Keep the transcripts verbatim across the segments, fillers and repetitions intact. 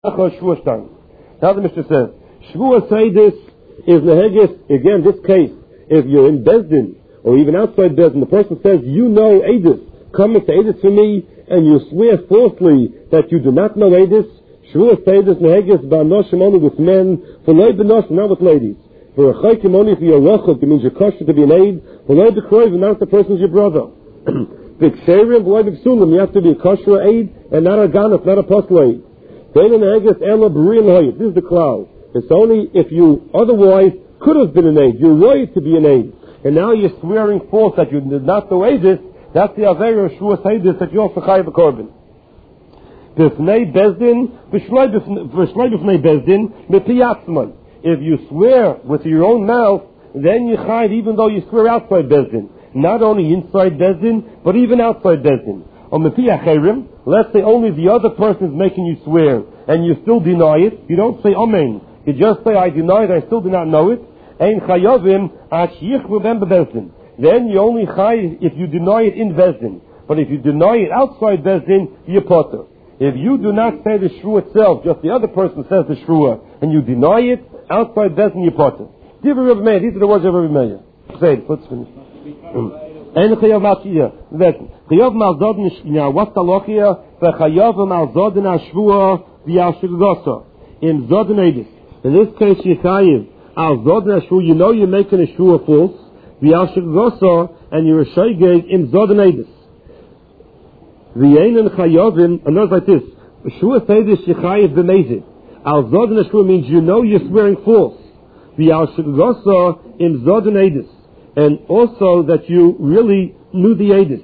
Now the Mishnah says, Shvuah Seidis is Nehegis, again, this case, if you're in Bezdin, or even outside Bezdin, the person says, you know Eidus, come and say Eidus for me, and you swear falsely that you do not know Eidus, Shvuah Seidis Nehegis Ba'anoshim only with men, for loy b'noshim, not with ladies. For a chaykim only if you're rochuk, it means you're kosher to be an aid, for loy b'kroiv, and not if the person's your brother. B'ksherim, loy b'psulim, you have to be a kosher aid, and not a ganef, not a apostle aid. This is the cloud. It's only if you otherwise could have been an aid. You're right to be an aid. And now you're swearing false that you did not know Eidus. That's the Aveira of Shvuah Seidis that you're Chayav Korban. B'fnei Bezdin, B'shlei B'fnei Bezdin, B'piyatzman. If you swear with your own mouth, then you chayav even though you swear outside Bezdin. Not only inside Bezdin, but even outside Bezdin. On the Piyacherim, let's say only the other person is making you swear, and you still deny it. You don't say Amen. You just say, I deny it, I still do not know it. Ein chayovim ashichvu ben bebezdin. Then you only chayav if you deny it in Bezdin. But if you deny it outside Bezdin, you're potter. If you do not say the shruah itself, just the other person says the shruah, and you deny it outside Bezdin, you're potter. These are the words of Rabbi Meir. Say it, let's finish. Ein chayav malchiyah. Listen. Chayav malzodin, now what's the lochia? For chayav malzodin ashvua v'yashiggosa. In zodin edis. In this case, you chayav al zodin ashvua, you know you're making a shvua false, v'yashiggosa, and you're a shaygeg in zodin edis. V'yein chayavim, and notice like this, shvua edis you chayav b'mezid. Al zodin ashvua means you know you're swearing false. V'yashiggosa in zodin edis. And also that you really knew the Eidus.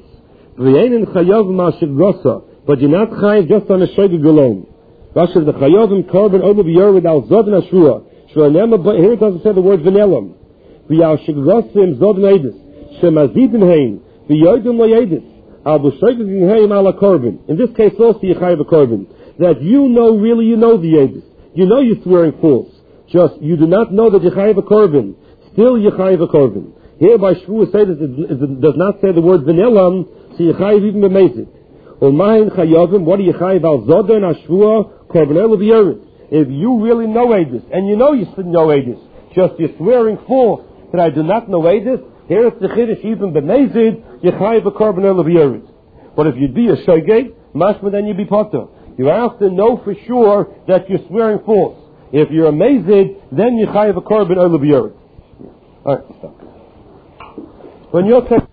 But you're not chayav just on a shogeg alone. Rashi, the chayavim korban over b'yorud al zodin ashua. Here it doesn't say the word v'nelam. V'yashiggosim zodin Eidus. Shemazidin hein. V'yodim lo Eidus. Al b'shogeg hein ala korban. In this case also you chayav a korban. That you know really you know the Eidus. You know you're swearing false. Just you do not know that you chayav a korban. Still you chayav a korban. Here by Shvuah Seidis it does not say the word v'nelam, so you chayiv even b'mezid. U'mahin chayavim, what do you chayiv al zodan ashvua korbanel v'yorid? If you really know Eidus, and you know you should know Eidus, just you're swearing false that I do not know Eidus, here it's the chiddush even b'mezid, you chayiv a korbanel v'yorid. But if you'd be a shogeg, mashma then you'd be potter. You have to know for sure that you're swearing false. If you're a mezid, then you chayiv a korbanel v'yorid. Alright, stop. When you're taking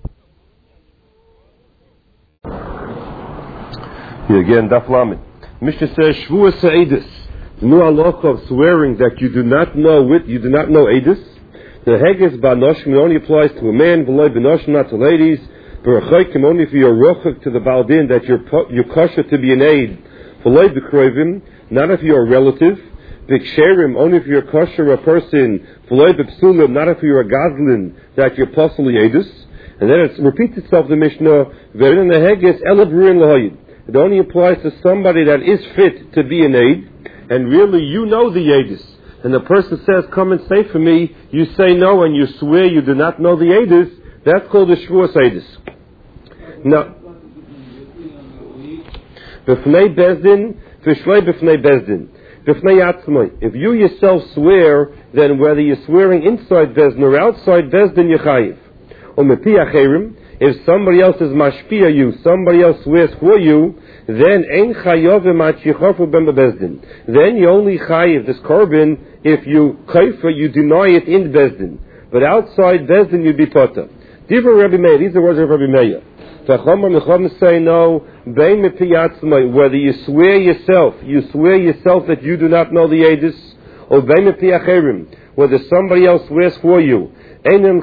here again, Daf Lamed. Mishnah says Shvuah Seidis. The new halacha of swearing that you do not know it, you do not know Eidus. The Heges Ba'anoshim only applies to a man, v'loy b'noshim, not to ladies. V'rachaykim only if you're rochuk to the Baldin that you're you're kosher to be an aid. V'loy b'kroivim, not if you're a relative. B'ksherim, only if you're a kosher a person, v'loy b'psulim, not if you're a gazlin, that you're possibly edus. And then it repeats itself, the Mishnah, v'rin neheges elabrin l'hoyid. It only applies to somebody that is fit to be an aid, and really you know the edus. And the person says, come and say for me, you say no, and you swear you do not know the edus, that's called the Shvuah Seidis. Now, b'fnei bezdin, v'shlei b'fnei bezdin. If you yourself swear, then whether you're swearing inside Bezdin or outside Bezdin, you're chayiv. If somebody else is mashpia you, somebody else swears for you, then ein chayovim atchichofu ben bezdin. Then you only chayiv this korban if you kaifa, you deny it in Bezdin. But outside Bezdin, you'd be potter. Different Rabbi Meir. These are the words of Rabbi Meir. Say no, whether you swear yourself, you swear yourself that you do not know the Eidus, or whether somebody else swears for you. Chum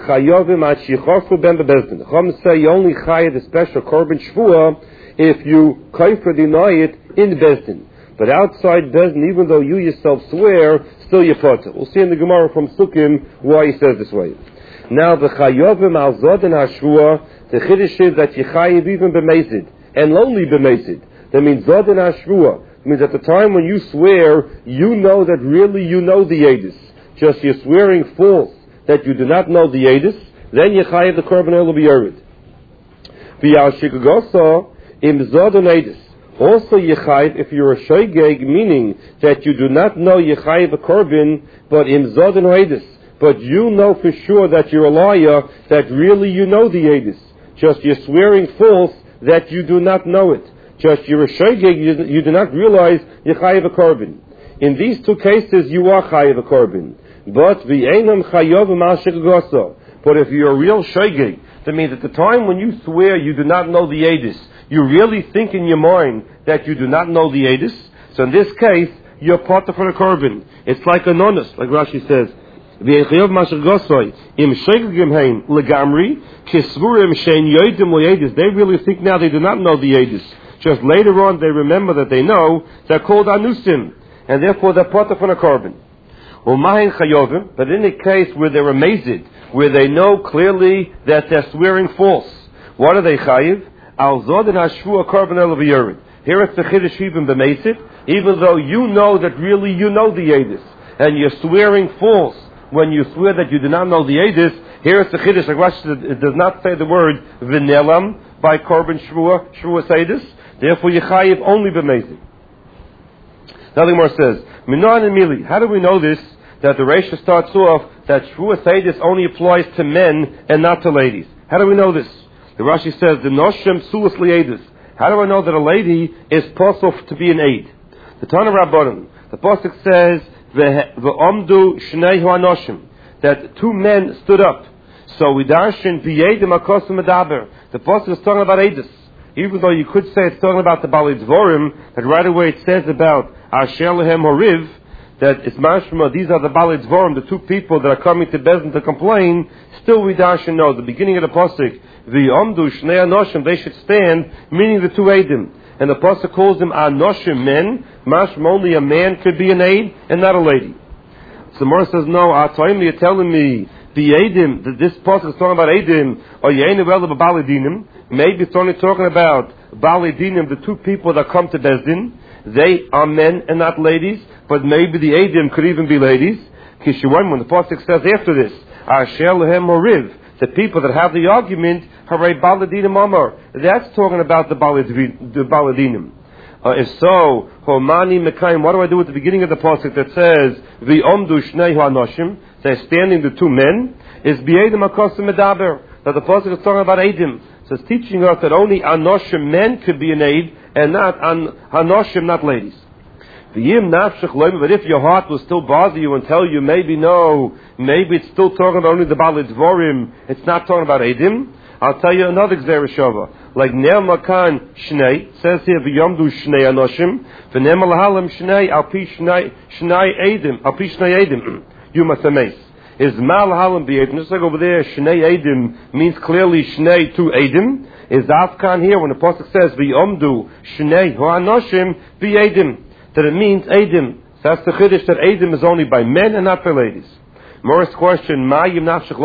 say you only chayav the special korban shvuah if you kaifer deny it in Bezdin. But outside Bezdin, even though you yourself swear, still you're potter. We'll see in the Gemara from Sukkim why he says this way. Now the chayovim al zoden hashvuah, the chiddush is that you chayiv even b'mezid, and only b'mezid. That means zoden hashvuah. It means at the time when you swear, you know that really you know the edus. Just you're swearing false that you do not know the edus, then you chayiv the korban el b'yorid. V'yashiggosa im zoden edus. Also Yechayiv if you're a Shoigeg, meaning that you do not know Yechayiv a Korban, but Im Zodin Hoedis. But you know for sure that you're a liar, that really you know the Edis. Just you're swearing false that you do not know it. Just you're a Shoigeg, you, you do not realize Yechayiv a Korban. In these two cases, you are Chayiv a Korban. But V'einam Chayav Ma'ashik Goso. But if you're a real Shoigeg, that means at the time when you swear you do not know the Edis, you really think in your mind that you do not know the Edis. So in this case, you're part of a Korban. It's like an honest, like Rashi says. They really think now they do not know the Edis. Just later on they remember that they know. They're called Anusim, and therefore they're part of a Korban. But in a case where they're amazed, where they know clearly that they're swearing false, what are they chayiv? Al zod and hashvu a korban el. Here it's the chiddush even b'meisit, even though you know that really you know the edis, and you're swearing false when you swear that you do not know the edis. Here it's the chiddush. Like Rashi said, it does not say the word v'nelam by korban shvua shvua edis. Therefore you chayiv only b'meisit. Now the Gemara says, Minan and Mili. How do we know this? That the Reisha starts off that Shvuah Seidis only applies to men and not to ladies. How do we know this? The Rashi says, the Noshem Suas Liedis. How do I know that a lady is possible to be an aid? The Tana Rabbanim, the Pasuk says, V'omdu Shnei Ha'anoshim, that two men stood up. So we darshan V'yedim HaKosim Medaber. The Pasuk is talking about Eidis. Even though you could say it's talking about the Balei Dvorim, that right away it says about Asher Lehem Horiv, that it's mashma, these are the Balei Dvorim, the two people that are coming to Bezdin to complain. Still we darshan know, the beginning of the Pasuk, V'yomdu Shnei Anoshim, they should stand, meaning the two Eidim. And the Pasuk calls them Anoshim, men. Mashma, only a man could be an aid and not a lady. So Mora says, no, Atoim, you're telling me, the Eidim, that this Pasuk is talking about Eidim, or Yeinu Elav Balei Dinim. Maybe it's only talking about Balei Dinim, the two people that come to Bezdin. They are men and not ladies, but maybe the Eidim could even be ladies. Kishuim, when the Pasuk says after this, Asher Lehem Horiv, the people that have the argument, Haray Balei Dinim Amar. That's talking about the Balei Dinim. Uh, if so, Homani Mekayim, what do I do at the beginning of the Pasuk that says, V'omdu Shnei Ha'anoshim, they're standing the two men, is B'yedim HaKosim Medaber, that the Pasuk is talking about Eidim. So it's teaching us that only Anoshim men could be an aid, and not an, Anoshim, not ladies. But if your heart will still bother you and tell you, maybe no, maybe it's still talking about only the Balei Dvorim, it's not talking about Eidim, I'll tell you another Gzera Shava. Like Ner Makan Shnei, says here, V'yomdu Shnei Anoshim, V'ner Malahalam Shnei, Alpi Shnei Eidim, Alpi Shnei Eidim, you must amaze. Is Malahalam B'Eidim, just like over there, Shnei Eidim means clearly Shnei to Eidim. Is Afkan here, when the Pasuk says, V'yomdu Shnei Ha'anoshim B'Eidim, that it means Eidim. So that's the Chiddush, that Eidim is only by men and not for ladies. Morris question, what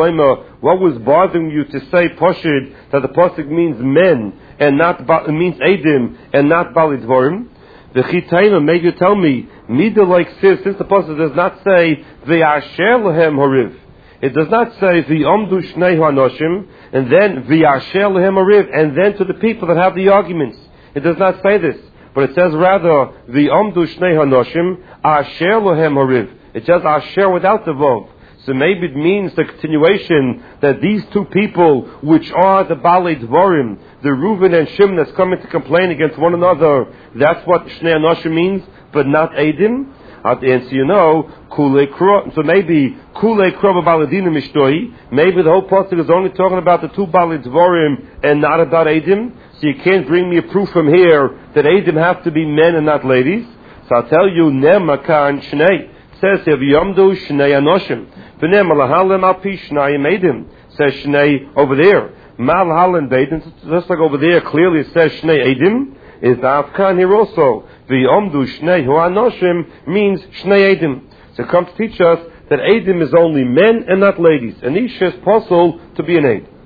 was bothering you to say Poshid that the Pasuk means men and not it means Eidim and not Balei Dvorim? The Chitayim, maybe you tell me, neither like this, since the Pasuk does not say V'yasher Lehem Horiv. It does not say V'omdu Shnei Ha'anoshim and then V'yasher Lehem Horiv and then to the people that have the arguments. It does not say this, but it says rather V'omdu Shnei Ha'anoshim Asher Lehem Horiv. It says Asher without the Vov. So maybe it means the continuation that these two people, which are the Balei Dvorim, the Reuven and Shimon that's coming to complain against one another, that's what Shnei Anoshim means, but not Eidim. At the end, so you know, Kulei Kro. So maybe Kulei Kro Balei Dinim Mishtoi. Maybe the whole pasuk is only talking about the two Balei Dvorim and not about Eidim. So you can't bring me a proof from here that Eidim have to be men and not ladies. So I'll tell you, Nemakan Shnei. Says here, V'yomdu Shnei Anoshim. V'nei Malahalim Alpi Shnei Eidim. Says Shnei over there. Malahalim Eidim, just like over there, clearly it says Shnei Eidim. Is the Afkan here also. V'yomdu Shnei Ha'anoshim means Shnei Eidim. So it comes to teach us that Eidim is only men and not ladies. And Isha is possible to be an Eid.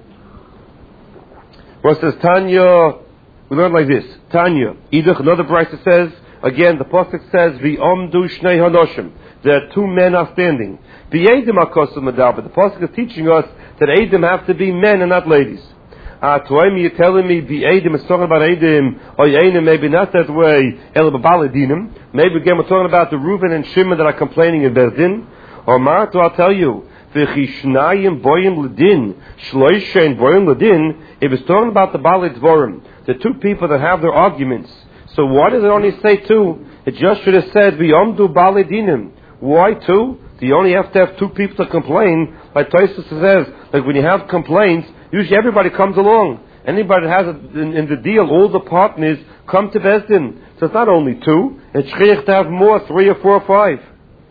Well, it says Tanya, we learn like this. Tanya, Idach, another Brisa says, again, the Pasuk says, V'yomdu Shnei Ha'anoshim. There are two men are standing. The Eidim HaKosim Medaber. The Pasuk is teaching us that Eidim have to be men and not ladies. Ah, Toimi, you're telling me the Eidim is talking about Eidim, or Eidim maybe not that way, El Babalidinim. Maybe again we're talking about the Reuben and Shimon that are complaining in Bezdin. Or Martu, I'll tell you, V'chishnayim boyim ledin, shloishein boyim ledin, if it's talking about the Bali Dvorim, the two people that have their arguments. So why does it only say two? It just should have said, V'yomdu Bali Dinim. Why two? You only have to have two people to complain. Like Tosfos says, like when you have complaints, usually everybody comes along. Anybody that has it in, in the deal, all the partners come to Bezdin. So it's not only two. It's shchiach to have more, three or four or five.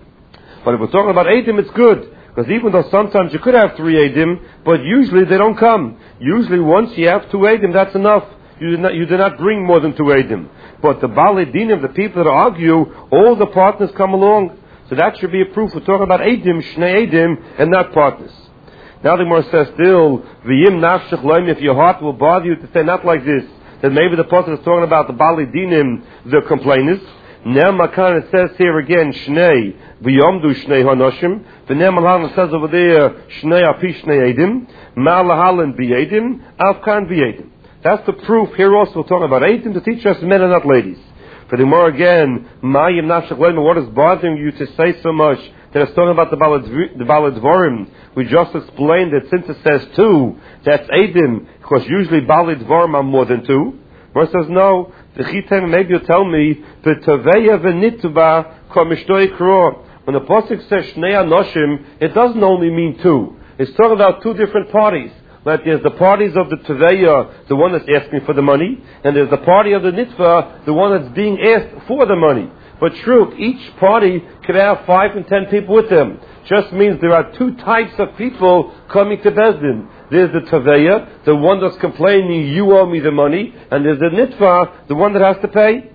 But if we're talking about Eidim, it's good. Because even though sometimes you could have three Eidim, but usually they don't come. Usually once you have two Eidim, that's enough. You do not, you do not bring more than two Eidim. But the Bali Dinim, the people that argue, all the partners come along. So that should be a proof. We're talking about Eidim, Shnei Eidim, and not partners. Now the Gemara says still, V'yim nafshech loim, if your heart will bother you to say not like this, that maybe the person is talking about the Bali Dinim, the complainers. Ner Makan, it says here again, Shnei, V'yomdu Shnei Hanoshim. The Ner Mahalan says over there, Shnei Api Shnei Eidim, Ma'alahalan B'yedim, Avkan B'yedim. That's the proof. Here also we're talking about Eidim to teach us men and not ladies. For the more again, Mayim Nafshech Leima, what is bothering you to say so much that it's talking about the Balad Dvorim? We just explained that since it says two, that's Eidim, because usually Balad Dvorim are more than two. Verse says no. The Chitem, maybe you'll tell me, the Taveya V'nituba Komishtoi Kro. When the Pasuk says Shnei Anoshim, it doesn't only mean two. It's talking about two different parties. That there's the parties of the Teveya, the one that's asking for the money, and there's the party of the Nitva, the one that's being asked for the money. But true, each party could have five and ten people with them. Just means there are two types of people coming to Bezdin. There's the Teveya, the one that's complaining, you owe me the money, and there's the Nitva, the one that has to pay.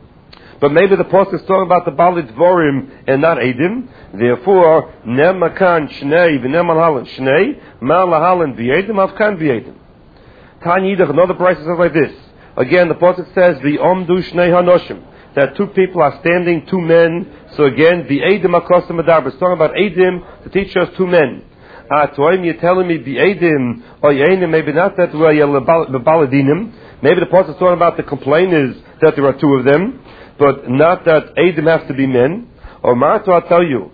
But maybe the Pasuk is talking about the Bali Dvorim and not Eidim. Therefore, Nem Makan Shnei v'Nem Malahalan Shnei, Malahalan v'Eidim, Avkan v'Eidim. Tanya Yidach, another price says like this. Again, the Pasuk says, V'Omdu Shnei Hanoshim, that two people are standing, two men. So again, v'Eidim Akosim Adaber. It's talking about Eidim to teach us two men. Ah, Toim, you're telling me v'Eidim, or Eidim, maybe not that way, Baladinim. Maybe the Pasuk is talking about the complainers, that there are two of them. But not that Eidim have to be men. Or Martu, I'll tell you,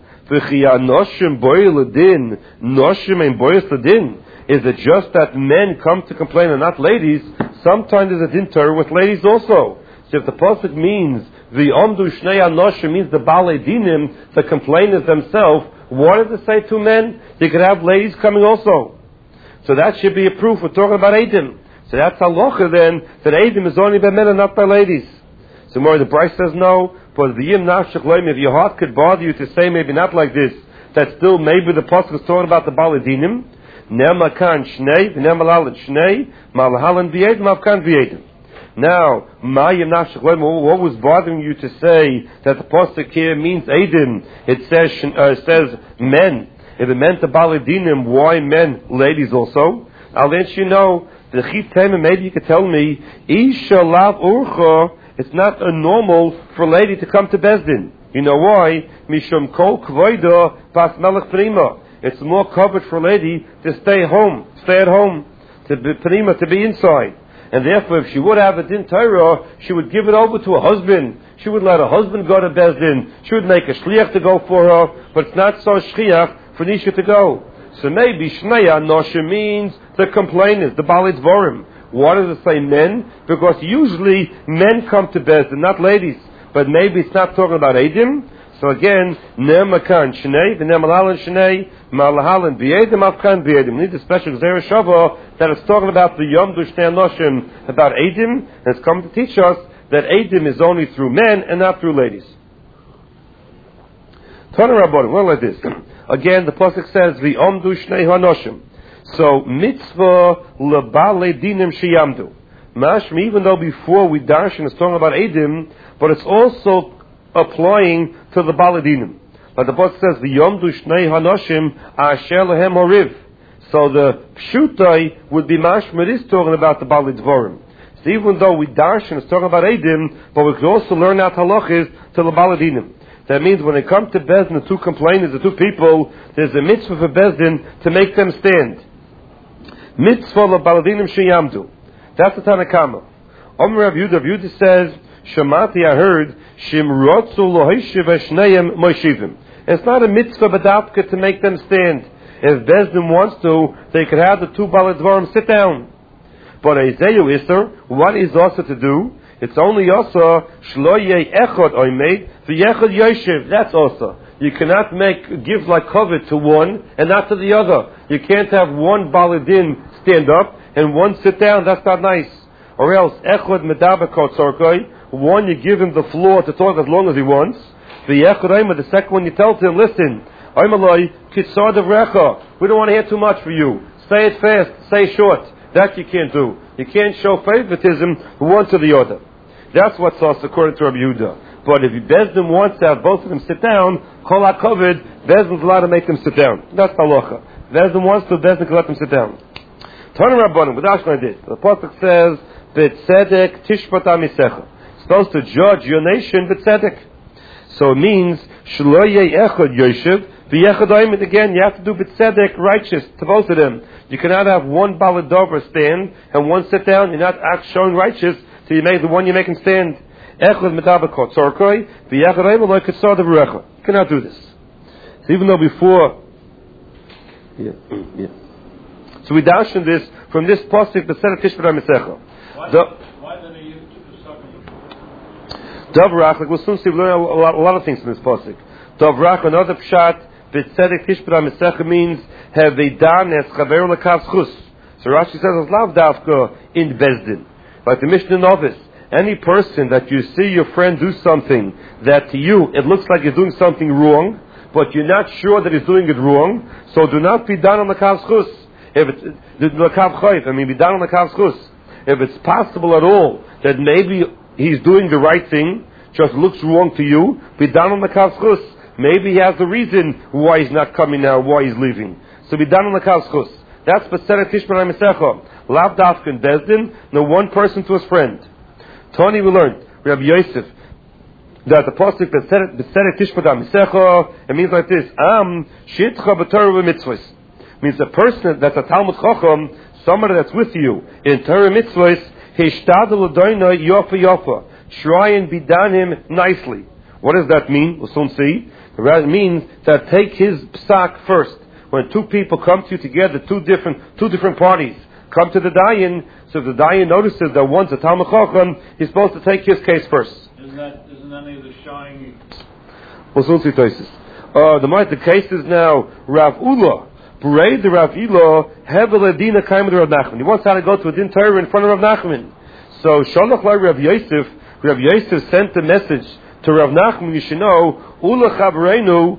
noshim boiladin, noshim and boiladin. Is it just that men come to complain and not ladies? Sometimes there's a din Torah with ladies also. So if the pasuk means the omdu shnei anoshim means the balei dinim, the complainers themselves, why does it say two men? You could have ladies coming also. So that should be a proof. We're talking about Eidim. So that's halacha then, that Eidim is only by men and not by ladies. So more the Bryce says no, but the Yim Nafshech Loim, if your heart could bother you to say maybe not like this, that still maybe the pasuk is talking about the Baladinim. Nema kan shnei, v'nema lalat shnei, malahalan v'yedim, avkan v'yedim. Now, Ma Yim Nafshech Loim, what was bothering you to say that the pasuk here means Eidim? It says uh, it says men. If it meant the Baladinim, why men, ladies also? I'll let you know. The Chitem, maybe you could tell me, Isha lav urcha. It's not a normal for a lady to come to Bezdin. You know why? Mishum kol kvoida pas melech prima. It's more covered for a lady to stay home, stay at home, to be prima, to be inside. And therefore, if she would have a din Torah, she would give it over to her husband. She would let her husband go to Bezdin. She would make a shliach to go for her. But it's not so shliach for Nisha to go. So maybe Shnei Anoshim means the complainers, the Balei Dvorim. Why does it say men? Because usually men come to Bezdin, not ladies. But maybe it's not talking about Eidim. So again, Nemakan Shnei, the Nemalalan Shnei, Malahalan B'Eidim, Avkan B'Eidim. We need a special Zera Shava that is talking about the Yom Shnei Anoshim, about Eidim, and it's come to teach us that Eidim is only through men and not through ladies. Turn around, well like this. Again, the pasuk says the Omdu Shnei Hanoshim. So mitzvah lebale dinim sheyamdu. Mashma, even though before we darshan is talking about Eidim, but it's also applying to the baladinim. But the pasuk says the Yomdu Shnei Hanoshim asher lehem horiv. So the pshutai would be mashma is talking about the balei dvorim. So even though we darshan is talking about Eidim, but we could also learn out halachis to the baladinim. That means when it comes to Bezdin, the two complainers, the two people, there's a mitzvah for Bezdin to make them stand. Mitzvah Baladinim Sheyamdu. That's the Tanakama. Omer Rav Yehuda, Rav Yehuda says, Shamati, I heard, Shimrotzu Lohishiv Eshneim Moishivim. It's not a mitzvah badavka to make them stand. If Bezdin wants to, they could have the two Baladvarim sit down. But Eizeyu Isser, what is also to do? It's only also Shloye Echod Oimed, V'Yechod Yoshev. That's also. You cannot make give like covet to one and not to the other. You can't have one baladin stand up and one sit down. That's not nice. Or else echod medabakot sorkoi. One, you give him the floor to talk as long as he wants. The echod oima, the second one, you tell him, listen, oimaloi kitzar devrecha. We don't want to hear too much for you. Say it fast. Say short. That you can't do. You can't show favoritism one to the other. That's what's also according to Rabbi Yehuda. But if Bezdin wants to have both of them sit down, Kol HaKoved, Bezdin's allowed to make them sit down. That's halacha. Bezdin wants to, Bezdin can let them sit down. Tana Rabbanim, with Ashna did. The Pasuk says, B'tzedek tishpat amisecha. Supposed to judge your nation, B'tzedek. So it means, Shlo yeh echad yoshev, v'yechad oimid. Again, you have to do B'tzedek, righteous, to both of them. You cannot have one baladover stand and one sit down. You're not act showing righteous till you make the one you make him stand. Echad medabakot sorkoi, v'yechad oimid lo kitzar devrecha. You cannot do this. So even though before, yeah, yeah. So we darshan this from this pasuk, the Seder Tishpat HaMisecha. Why did he use the second? Davrach, like we'll soon see, we learn a lot, a lot of things from this pasuk. Davrach, another pshat, B'tzedek Tishpat HaMisecha means have they done as chaver lekav chus. So Rashi says it's lav davka in Bezdin, like the Mishnah Novice. Any person that you see your friend do something that to you it looks like he's doing something wrong, but you're not sure that he's doing it wrong, so do not be done on the kav chus. If it's the lekav chayv, I mean, be done on the kav chus. If it's possible at all that maybe he's doing the right thing, just looks wrong to you, be done on the kav chus. Maybe he has the reason why he's not coming now, why he's leaving. So be done on the kav chus. That's B'tzedek Tishpat HaMisecha. Lav dafka in Bezdin, no one person to his friend. Tony, we learned, Rabbi Yosef, that the pasuk B'tzedek Tishpat HaMisecha, it means like this: Am shitcha b'Torah v'mitzvos. Means a person that's a Talmud Chacham, somebody that's with you in Torah mitzvos, hishtadel l'doinoi yofa yofa. Try and be done him nicely. What does that mean? We'll soon see. It means that take his psak first. When two people come to you together, two different two different parties come to the dayan. So if the dayan notices that one's a Talmud Chacham, he's supposed to take his case first. Isn't that isn't any of the showing? We'll soon see cases. Uh, the the case is now Rav Ula. Parade the Rav Ilo, Hevel Adina Kaim Rav Nachman. He wants how to go to a din Torah in front of Rav Nachman. So Shalach Lai Rav Yosef, Rav Yosef sent a message to Rav Nachman. You should know, Ula Chavreinu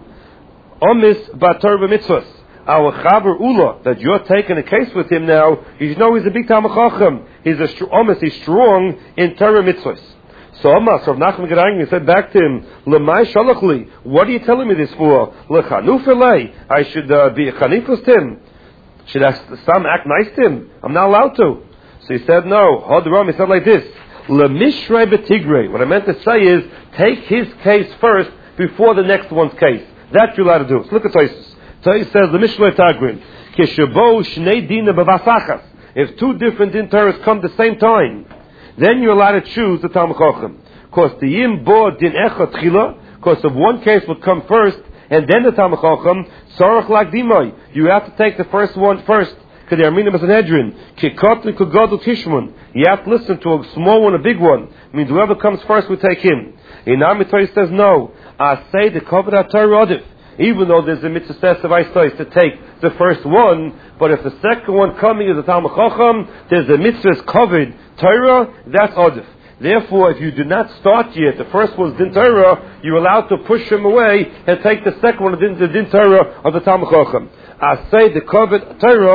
Omis Bator B'Mitzvos. Our Chaver Ula, that you're taking a case with him now, you should know he's a big Talmud Chacham. He's a Omis, he's strong in Torah Mitzvos. So Omas, Rav Nachman Gerang, said back to him, L'mai shalachli, what are you telling me this for? L'chanufalei, I should uh, be a chanifus to him. Should I some act nice to him? I'm not allowed to. So he said, no. Hodram, he said like this, L'mishrei b'tigrei. What I meant to say is, take his case first before the next one's case. That you're allowed to do. So look at Tosis. Tosis says, L'mishrei tagrin, Kishabo shnei dina b'vasachas. If two different din Torahs come at the same time, then you're allowed to choose the Talmud Chacham. Because the Yim Bo Din Echad Tchila, because of one case would come first, and then the Talmud Chacham, Sarach Lag Dimai. You have to take the first one first. Because the Arminim Sanhedrin, Kikot Kugodul Tishmun. You have to listen to a small one, a big one. It means whoever comes first, we take him. In Amitai says no. I say the Kovod HaTorah Odif. Even though there's a mitzvah says of Aistais to take the first one, but if the second one coming is a Talmud Chacham, there's a mitzvah's covered Torah, that's Odif. Therefore, if you do not start yet, the first one's Din Torah, you're allowed to push him away and take the second one, the Din Torah of the Talmud Chacham. I say the covered Torah